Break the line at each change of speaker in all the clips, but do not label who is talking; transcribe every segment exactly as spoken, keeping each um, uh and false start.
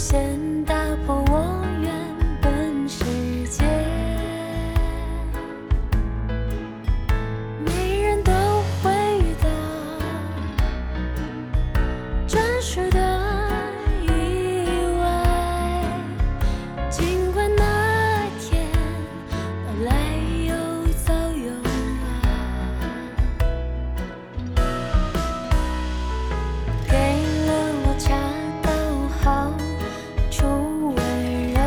现打破我原本世界。每人都会遇到专属的意外，尽管那天到来又早又晚，给了我恰到好处温柔，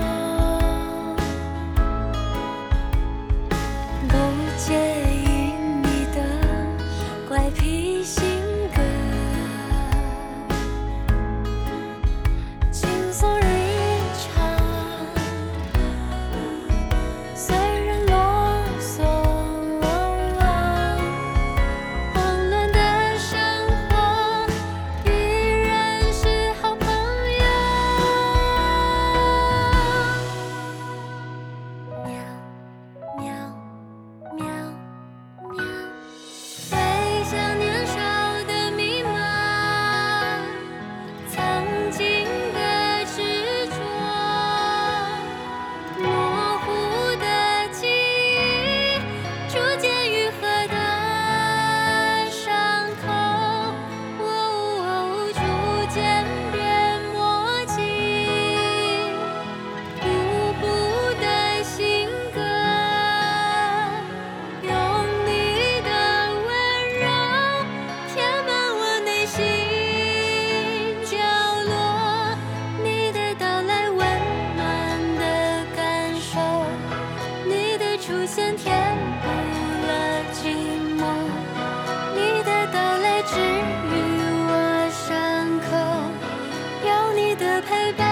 不介意你的怪癖性格，轻松日常，虽然啰嗦，慌乱的生活依然是好朋友。喵喵喵喵，回想年少的迷茫，曾经的执着，模糊的记忆，逐渐愈合的伤口，哦，逐渐变默契，互补的性格，用你的温柔填满我内心角落，你的到来温暖的感受，你的出现填补了寂寞，你的到来治愈我伤口，有你的陪伴。